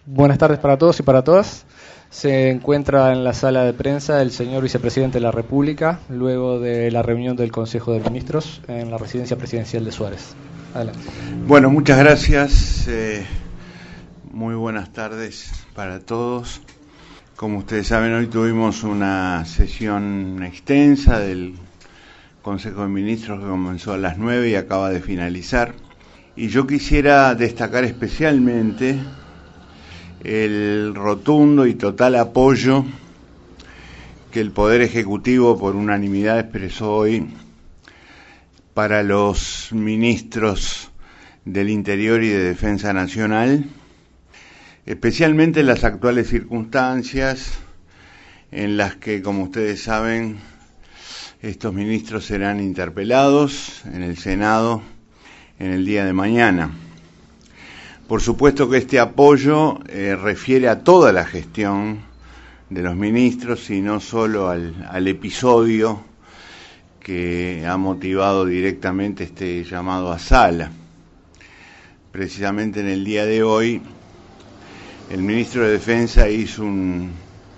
Buenas tardes para todos y para todas. Se encuentra en la sala de prensa el señor vicepresidente de la República, luego de la reunión del Consejo de Ministros en la residencia presidencial de Suárez. Adelante. Bueno, muchas gracias. Muy buenas tardes para todos. Como ustedes saben, hoy tuvimos una sesión extensa del Consejo de Ministros que comenzó a las 9 y acaba de finalizar. Y yo quisiera destacar especialmente el rotundo y total apoyo que el Poder Ejecutivo por unanimidad expresó hoy para los ministros del Interior y de Defensa Nacional, especialmente en las actuales circunstancias en las que, como ustedes saben, estos ministros serán interpelados en el Senado en el día de mañana. Por supuesto que este apoyo refiere a toda la gestión de los ministros y no solo al episodio que ha motivado directamente este llamado a sala. Precisamente en el día de hoy, el ministro de Defensa hizo un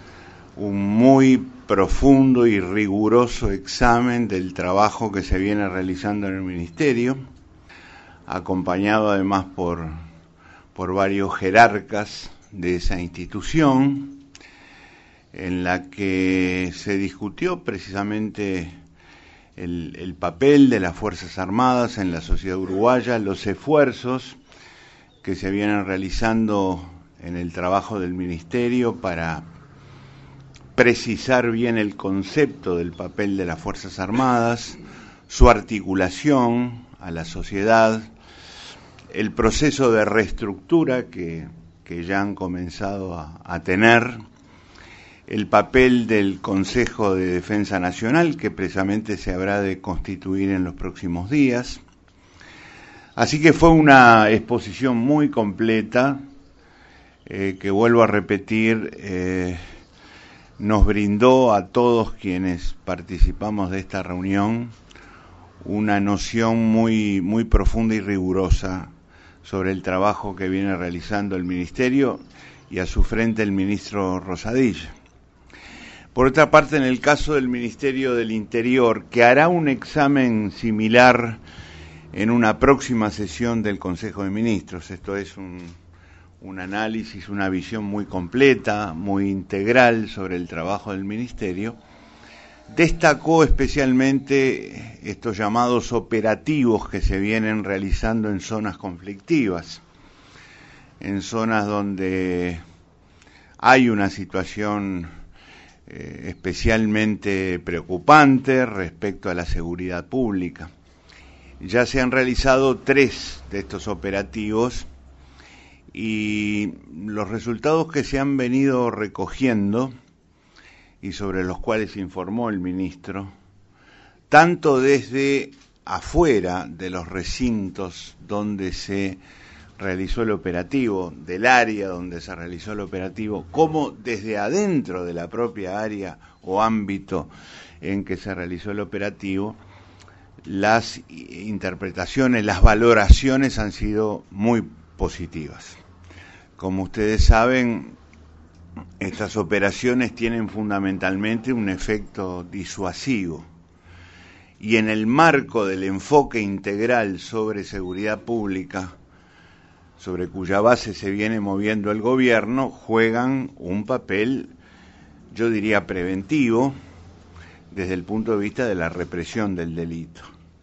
muy profundo y riguroso examen del trabajo que se viene realizando en el ministerio, acompañado además por varios jerarcas de esa institución, en la que se discutió precisamente el papel de las Fuerzas Armadas en la sociedad uruguaya, los esfuerzos que se vienen realizando en el trabajo del ministerio para precisar bien el concepto del papel de las Fuerzas Armadas, su articulación a la sociedad, el proceso de reestructura que ya han comenzado a tener, el papel del Consejo de Defensa Nacional, que precisamente se habrá de constituir en los próximos días. Así que fue una exposición muy completa, que vuelvo a repetir, nos brindó a todos quienes participamos de esta reunión una noción muy profunda y rigurosa sobre el trabajo que viene realizando el Ministerio y a su frente el ministro Rosadilla. Por otra parte, en el caso del Ministerio del Interior, que hará un examen similar en una próxima sesión del Consejo de Ministros, esto es un análisis, una visión muy completa, muy integral sobre el trabajo del Ministerio, destacó especialmente estos llamados operativos que se vienen realizando en zonas conflictivas, en zonas donde hay una situación especialmente preocupante respecto a la seguridad pública. Ya se han realizado 3 de estos operativos y los resultados que se han venido recogiendo y sobre los cuales informó el ministro, tanto desde afuera de los recintos donde se realizó el operativo, del área donde se realizó el operativo, como desde adentro de la propia área o ámbito en que se realizó el operativo, las interpretaciones, las valoraciones han sido muy positivas. Como ustedes saben, estas operaciones tienen fundamentalmente un efecto disuasivo y en el marco del enfoque integral sobre seguridad pública, sobre cuya base se viene moviendo el gobierno, juegan un papel, yo diría, preventivo desde el punto de vista de la represión del delito.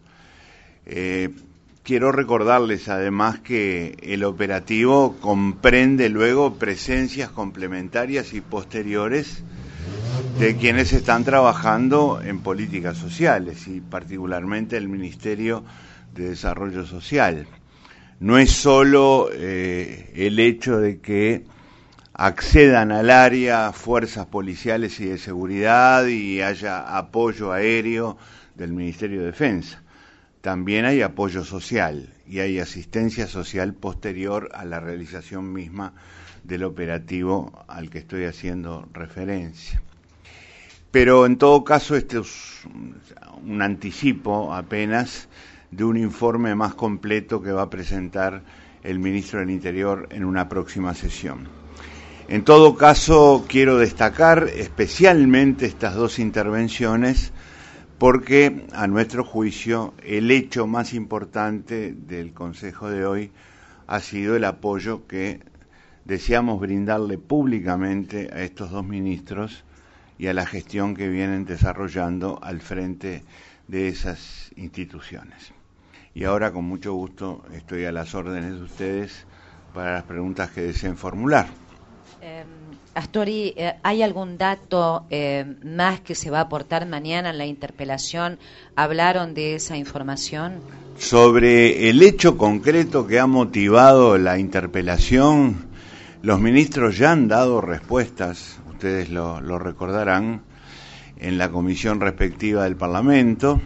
Quiero recordarles además que el operativo comprende luego presencias complementarias y posteriores de quienes están trabajando en políticas sociales y particularmente el Ministerio de Desarrollo Social. No es solo el hecho de que accedan al área fuerzas policiales y de seguridad y haya apoyo aéreo del Ministerio de Defensa. También hay apoyo social y hay asistencia social posterior a la realización misma del operativo al que estoy haciendo referencia. Pero en todo caso este es un anticipo apenas de un informe más completo que va a presentar el ministro del Interior en una próxima sesión. En todo caso, quiero destacar especialmente estas dos intervenciones porque, a nuestro juicio, el hecho más importante del Consejo de hoy ha sido el apoyo que deseamos brindarle públicamente a estos dos ministros y a la gestión que vienen desarrollando al frente de esas instituciones. Y ahora, con mucho gusto, estoy a las órdenes de ustedes para las preguntas que deseen formular. Astori, ¿hay algún dato más que se va a aportar mañana en la interpelación? ¿Hablaron de esa información? Sobre el hecho concreto que ha motivado la interpelación, los ministros ya han dado respuestas, ustedes lo recordarán, en la comisión respectiva del Parlamento,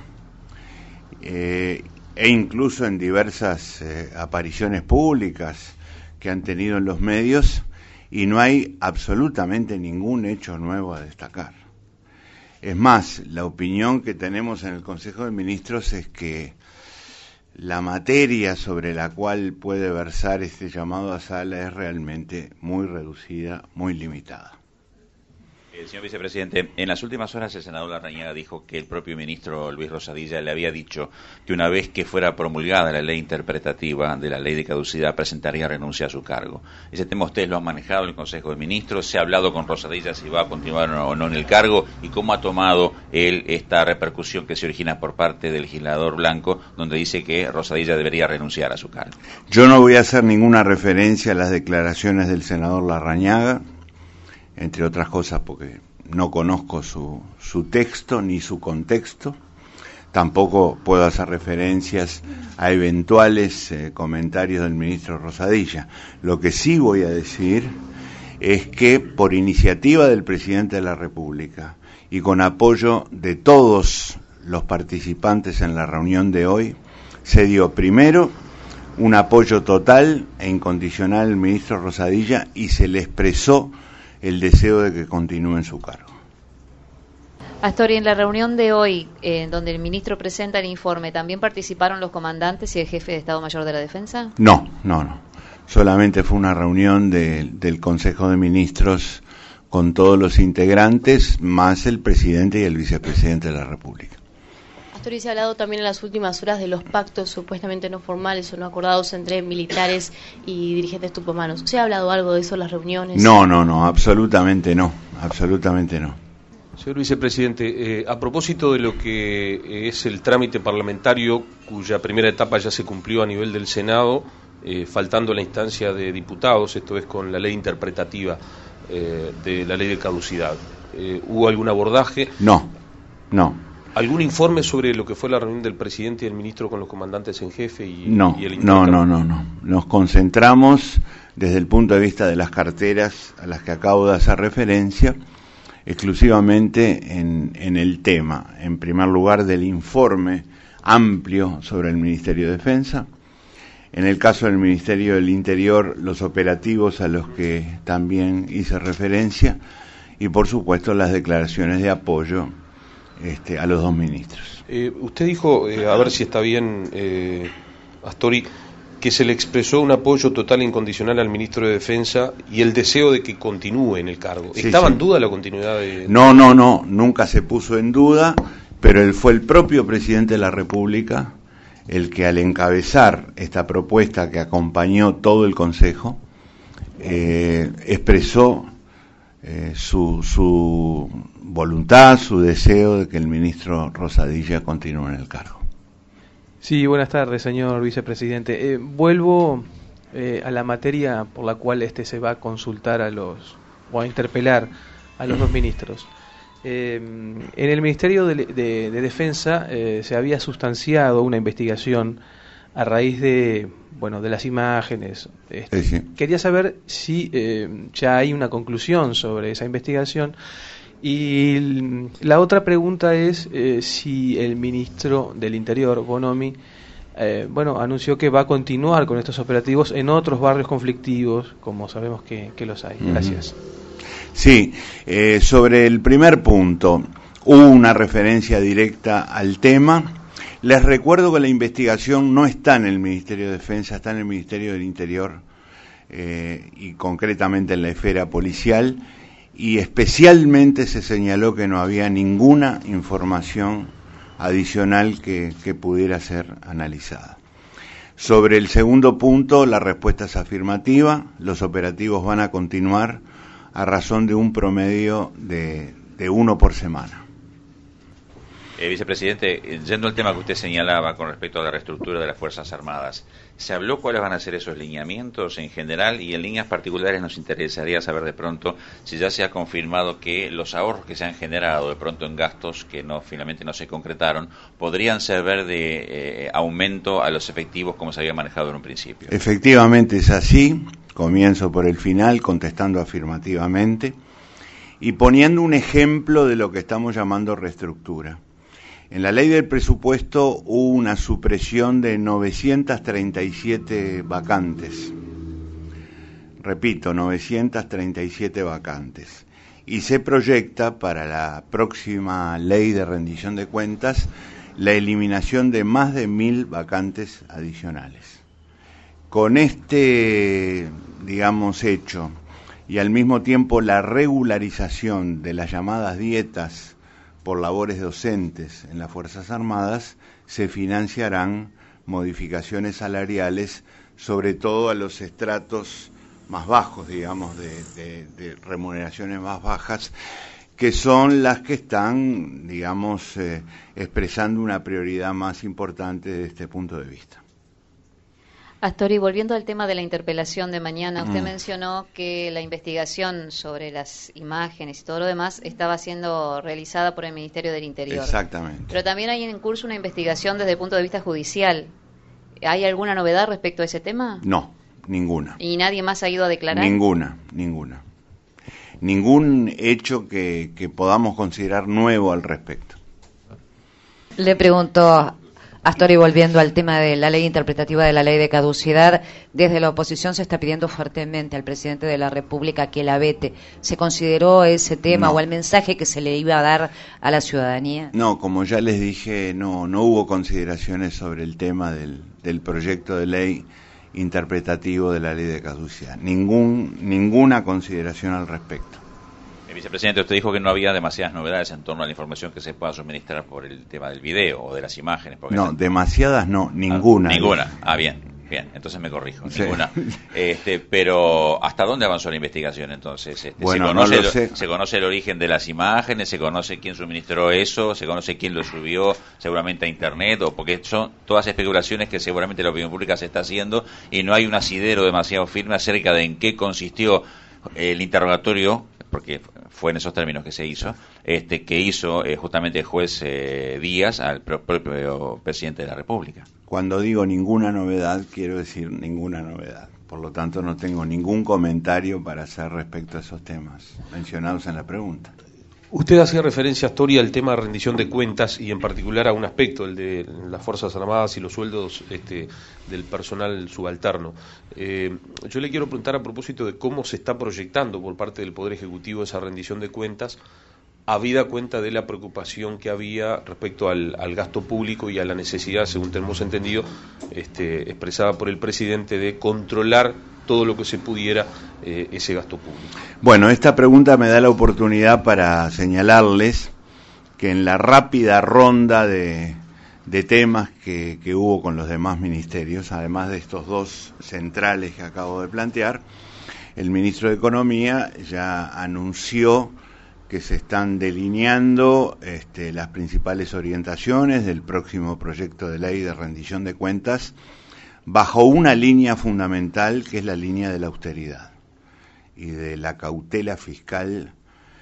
e incluso en diversas apariciones públicas que han tenido en los medios, y no hay absolutamente ningún hecho nuevo a destacar. Es más, la opinión que tenemos en el Consejo de Ministros es que la materia sobre la cual puede versar este llamado a sala es realmente muy reducida, muy limitada. Señor vicepresidente, en las últimas horas el senador Larrañaga dijo que el propio ministro Luis Rosadilla le había dicho que una vez que fuera promulgada la ley interpretativa de la ley de caducidad presentaría renuncia a su cargo. Ese tema ustedes lo han manejado en el Consejo de Ministros, se ha hablado con Rosadilla si va a continuar o no en el cargo y cómo ha tomado él esta repercusión que se origina por parte del legislador Blanco, donde dice que Rosadilla debería renunciar a su cargo. Yo no voy a hacer ninguna referencia a las declaraciones del senador Larrañaga, entre otras cosas porque no conozco su texto ni su contexto. Tampoco puedo hacer referencias a eventuales comentarios del ministro Rosadilla. Lo que sí voy a decir es que por iniciativa del presidente de la República y con apoyo de todos los participantes en la reunión de hoy, se dio primero un apoyo total e incondicional al ministro Rosadilla y se le expresó el deseo de que continúe en su cargo. Astori, en la reunión de hoy, donde el ministro presenta el informe, ¿también participaron los comandantes y el jefe de Estado Mayor de la Defensa? No. Solamente fue una reunión del Consejo de Ministros con todos los integrantes, más el presidente y el vicepresidente de la República. Astori, se ha hablado también en las últimas horas de los pactos supuestamente no formales o no acordados entre militares y dirigentes tupomanos. ¿Se ha hablado algo de eso en las reuniones? No, absolutamente no. Señor vicepresidente, a propósito de lo que es el trámite parlamentario, cuya primera etapa ya se cumplió a nivel del Senado, faltando la instancia de diputados, esto es con la ley interpretativa de la ley de caducidad, ¿hubo algún abordaje? No. ¿Algún informe sobre lo que fue la reunión del presidente y el ministro con los comandantes en jefe y el intercambio? No. Nos concentramos desde el punto de vista de las carteras a las que acabo de hacer referencia, exclusivamente en el tema, en primer lugar, del informe amplio sobre el Ministerio de Defensa. En el caso del Ministerio del Interior, los operativos a los que también hice referencia y, por supuesto, las declaraciones de apoyo a los dos ministros. Usted dijo, a ver si está bien, Astori, que se le expresó un apoyo total e incondicional al ministro de Defensa y el deseo de que continúe en el cargo. ¿Estaba en duda la continuidad de...? No, nunca se puso en duda, pero él fue el propio presidente de la República el que, al encabezar esta propuesta que acompañó todo el Consejo, expresó su voluntad, su deseo de que el ministro Rosadilla continúe en el cargo. Sí, buenas tardes, señor vicepresidente. Vuelvo a la materia por la cual se va a consultar o a interpelar a los dos ministros. En el Ministerio de Defensa se había sustanciado una investigación a raíz de las imágenes. Sí. Quería saber si ya hay una conclusión sobre esa investigación. Y la otra pregunta es si el ministro del Interior, Bonomi, anunció que va a continuar con estos operativos en otros barrios conflictivos, como sabemos que los hay. Gracias. Sí, sobre el primer punto, hubo una referencia directa al tema. Les recuerdo que la investigación no está en el Ministerio de Defensa, está en el Ministerio del Interior. y concretamente en la esfera policial, y especialmente se señaló que no había ninguna información adicional que pudiera ser analizada. Sobre el segundo punto, la respuesta es afirmativa. Los operativos van a continuar a razón de un promedio de uno por semana. Vicepresidente, yendo al tema que usted señalaba con respecto a la reestructura de las Fuerzas Armadas, ¿se habló cuáles van a ser esos lineamientos en general? Y en líneas particulares nos interesaría saber de pronto si ya se ha confirmado que los ahorros que se han generado de pronto en gastos que finalmente no se concretaron podrían servir de aumento a los efectivos como se había manejado en un principio. Efectivamente es así. Comienzo por el final contestando afirmativamente y poniendo un ejemplo de lo que estamos llamando reestructura. En la ley del presupuesto hubo una supresión de 937 vacantes. Repito, 937 vacantes. Y se proyecta para la próxima ley de rendición de cuentas la eliminación de más de 1.000 vacantes adicionales. Con este, hecho y al mismo tiempo la regularización de las llamadas dietas por labores docentes en las Fuerzas Armadas, se financiarán modificaciones salariales, sobre todo a los estratos más bajos, de remuneraciones más bajas, que son las que están, expresando una prioridad más importante desde este punto de vista. Astori, volviendo al tema de la interpelación de mañana, usted mencionó que la investigación sobre las imágenes y todo lo demás estaba siendo realizada por el Ministerio del Interior. Exactamente. Pero también hay en curso una investigación desde el punto de vista judicial. ¿Hay alguna novedad respecto a ese tema? No, ninguna. ¿Y nadie más ha ido a declarar? Ninguna. Ningún hecho que podamos considerar nuevo al respecto. Le pregunto, Astori, volviendo al tema de la ley interpretativa de la ley de caducidad, desde la oposición se está pidiendo fuertemente al presidente de la República que la vete. ¿Se consideró ese tema o el mensaje que se le iba a dar a la ciudadanía? No, como ya les dije, no hubo consideraciones sobre el tema del proyecto de ley interpretativo de la ley de caducidad. Ninguna consideración al respecto. Vicepresidente, usted dijo que no había demasiadas novedades en torno a la información que se pueda suministrar por el tema del video o de las imágenes. No, demasiadas no, ninguna. Ninguna. Bien, entonces me corrijo, sí. Ninguna. Pero ¿hasta dónde avanzó la investigación entonces? Bueno, ¿Se conoce el origen de las imágenes? ¿Se conoce quién suministró eso? ¿Se conoce quién lo subió seguramente a internet? O porque son todas especulaciones que seguramente la opinión pública se está haciendo y no hay un asidero demasiado firme acerca de en qué consistió el interrogatorio, porque fue en esos términos que se hizo, que hizo justamente el juez Díaz al propio presidente de la República. Cuando digo ninguna novedad, quiero decir ninguna novedad. Por lo tanto, no tengo ningún comentario para hacer respecto a esos temas mencionados en la pregunta. Usted hacía referencia, Astori, al tema de rendición de cuentas y en particular a un aspecto, el de las Fuerzas Armadas y los sueldos del personal subalterno. Yo le quiero preguntar a propósito de cómo se está proyectando por parte del Poder Ejecutivo esa rendición de cuentas, habida cuenta de la preocupación que había respecto al gasto público y a la necesidad, según tenemos entendido, expresada por el presidente, de controlar todo lo que se pudiera ese gasto público. Bueno, esta pregunta me da la oportunidad para señalarles que en la rápida ronda de temas que hubo con los demás ministerios, además de estos dos centrales que acabo de plantear, el ministro de Economía ya anunció que se están delineando las principales orientaciones del próximo proyecto de ley de rendición de cuentas bajo una línea fundamental, que es la línea de la austeridad y de la cautela fiscal,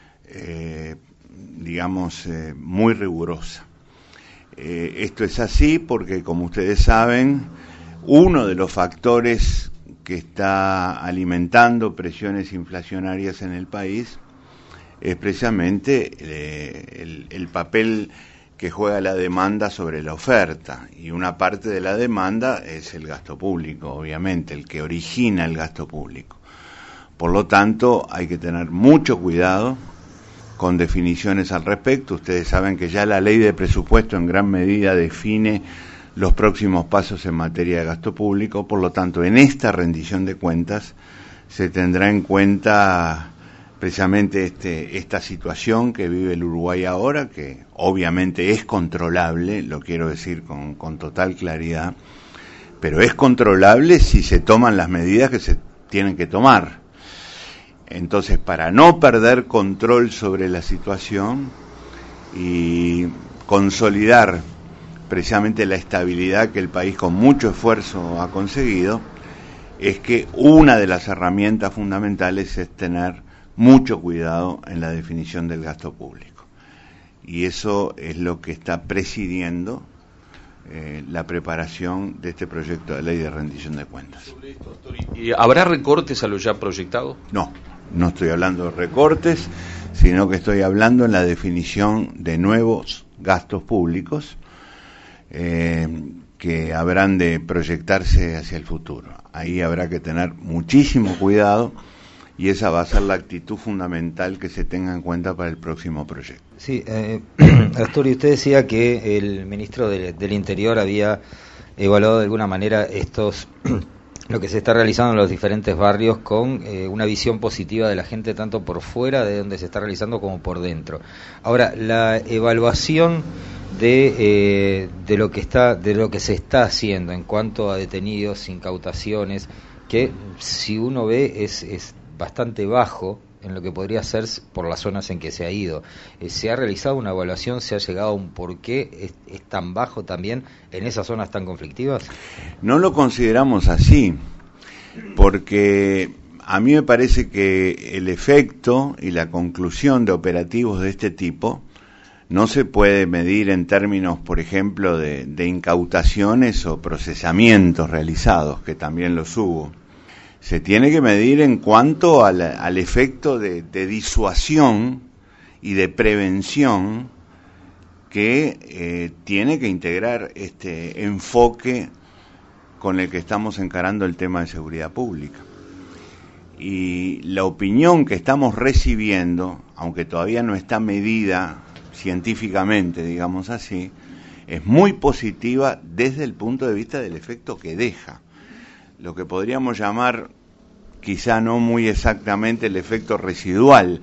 muy rigurosa. Esto es así porque, como ustedes saben, uno de los factores que está alimentando presiones inflacionarias en el país es precisamente el papel que juega la demanda sobre la oferta, y una parte de la demanda es el gasto público, obviamente, el que origina el gasto público. Por lo tanto, hay que tener mucho cuidado con definiciones al respecto. Ustedes saben que ya la ley de presupuesto en gran medida define los próximos pasos en materia de gasto público. Por lo tanto, en esta rendición de cuentas se tendrá en cuenta precisamente esta situación que vive el Uruguay ahora, que obviamente es controlable, lo quiero decir con total claridad, pero es controlable si se toman las medidas que se tienen que tomar. Entonces, para no perder control sobre la situación y consolidar precisamente la estabilidad que el país con mucho esfuerzo ha conseguido, es que una de las herramientas fundamentales es tener mucho cuidado en la definición del gasto público. Y eso es lo que está presidiendo la preparación de este proyecto de ley de rendición de cuentas. ¿Y habrá recortes a lo ya proyectado? No estoy hablando de recortes, sino que estoy hablando en la definición de nuevos gastos públicos que habrán de proyectarse hacia el futuro. Ahí habrá que tener muchísimo cuidado y esa va a ser la actitud fundamental que se tenga en cuenta para el próximo proyecto. Sí, Astori, usted decía que el ministro del Interior había evaluado de alguna manera lo que se está realizando en los diferentes barrios con una visión positiva de la gente tanto por fuera de donde se está realizando como por dentro. Ahora, la evaluación de lo que se está haciendo en cuanto a detenidos, incautaciones, que si uno ve es bastante bajo en lo que podría ser por las zonas en que se ha ido. ¿Se ha realizado una evaluación? ¿Se ha llegado a un por qué es tan bajo también en esas zonas tan conflictivas? No lo consideramos así, porque a mí me parece que el efecto y la conclusión de operativos de este tipo no se puede medir en términos, por ejemplo, de incautaciones o procesamientos realizados, que también los hubo. Se tiene que medir en cuanto al efecto de disuasión y de prevención que tiene que integrar este enfoque con el que estamos encarando el tema de seguridad pública. Y la opinión que estamos recibiendo, aunque todavía no está medida científicamente, digamos así, es muy positiva desde el punto de vista del efecto que deja. Lo que podríamos llamar, quizá no muy exactamente el efecto residual,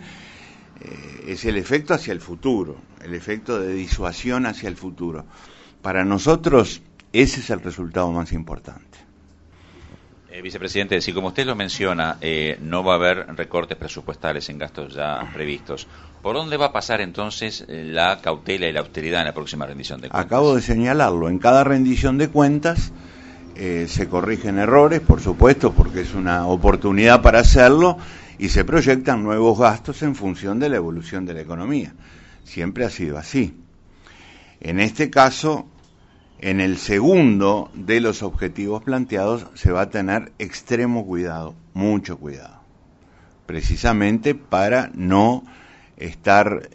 es el efecto hacia el futuro, el efecto de disuasión hacia el futuro. Para nosotros ese es el resultado más importante. Vicepresidente, si como usted lo menciona, no va a haber recortes presupuestales en gastos ya previstos, ¿por dónde va a pasar entonces la cautela y la austeridad en la próxima rendición de cuentas? Acabo de señalarlo, en cada rendición de cuentas se corrigen errores, por supuesto, porque es una oportunidad para hacerlo, y se proyectan nuevos gastos en función de la evolución de la economía. Siempre ha sido así. En este caso, en el segundo de los objetivos planteados, se va a tener extremo cuidado, mucho cuidado, precisamente para no estar,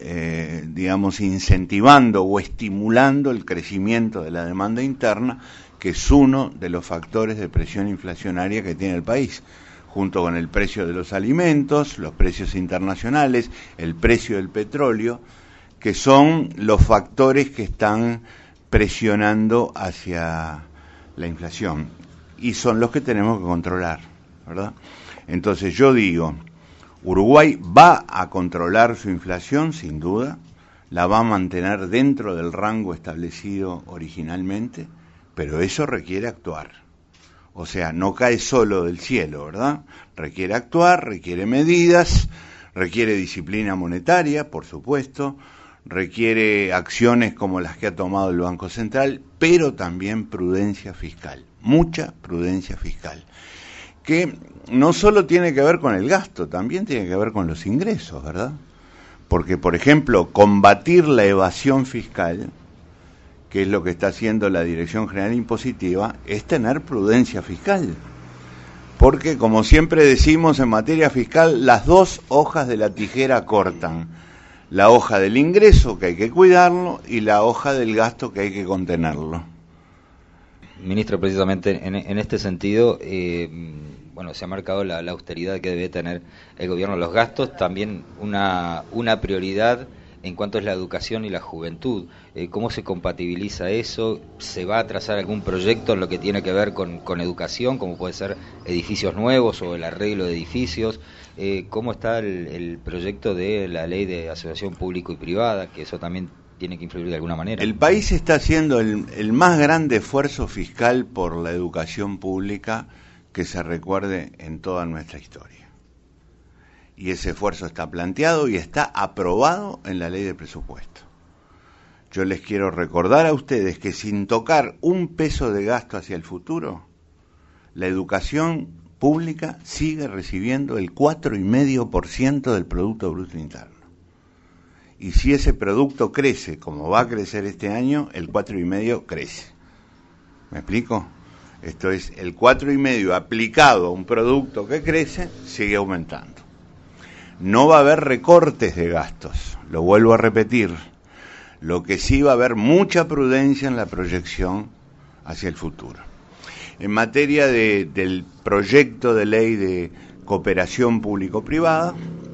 incentivando o estimulando el crecimiento de la demanda interna, que es uno de los factores de presión inflacionaria que tiene el país, junto con el precio de los alimentos, los precios internacionales, el precio del petróleo, que son los factores que están presionando hacia la inflación, y son los que tenemos que controlar, ¿verdad? Entonces yo digo, Uruguay va a controlar su inflación, sin duda, la va a mantener dentro del rango establecido originalmente, pero eso requiere actuar. O sea, no cae solo del cielo, ¿verdad? Requiere actuar, requiere medidas, requiere disciplina monetaria, por supuesto, requiere acciones como las que ha tomado el Banco Central, pero también prudencia fiscal, mucha prudencia fiscal, que no solo tiene que ver con el gasto, también tiene que ver con los ingresos, ¿verdad? Porque, por ejemplo, combatir la evasión fiscal, que es lo que está haciendo la Dirección General Impositiva, es tener prudencia fiscal. Porque, como siempre decimos en materia fiscal, las dos hojas de la tijera cortan. La hoja del ingreso, que hay que cuidarlo, y la hoja del gasto, que hay que contenerlo. Ministro, precisamente en este sentido, se ha marcado la austeridad que debe tener el gobierno. Los gastos, también una prioridad en cuanto es la educación y la juventud. ¿Cómo se compatibiliza eso? ¿Se va a trazar algún proyecto en lo que tiene que ver con educación, como puede ser edificios nuevos o el arreglo de edificios? ¿Cómo está el proyecto de la ley de asociación público y privada? Que eso también tiene que influir de alguna manera. El país está haciendo el más grande esfuerzo fiscal por la educación pública que se recuerde en toda nuestra historia. Y ese esfuerzo está planteado y está aprobado en la ley de presupuesto. Yo les quiero recordar a ustedes que sin tocar un peso de gasto hacia el futuro, la educación pública sigue recibiendo el 4,5% del Producto Bruto Interno. Y si ese producto crece, como va a crecer este año, el 4,5% crece. ¿Me explico? Esto es, el 4,5% aplicado a un producto que crece, sigue aumentando. No va a haber recortes de gastos, lo vuelvo a repetir. Lo que sí va a haber mucha prudencia en la proyección hacia el futuro. En materia del proyecto de ley de cooperación público-privada,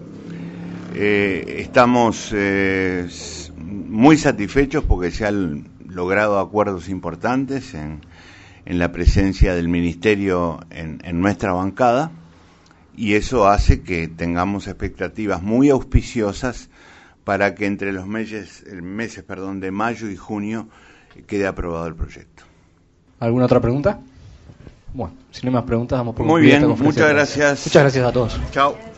estamos muy satisfechos porque se han logrado acuerdos importantes en la presencia del Ministerio en nuestra bancada, y eso hace que tengamos expectativas muy auspiciosas para que entre los meses de mayo y junio quede aprobado el proyecto. ¿Alguna otra pregunta? Bueno, si no hay más preguntas, vamos por Muy bien, muchas gracias. Muchas gracias a todos. Chao.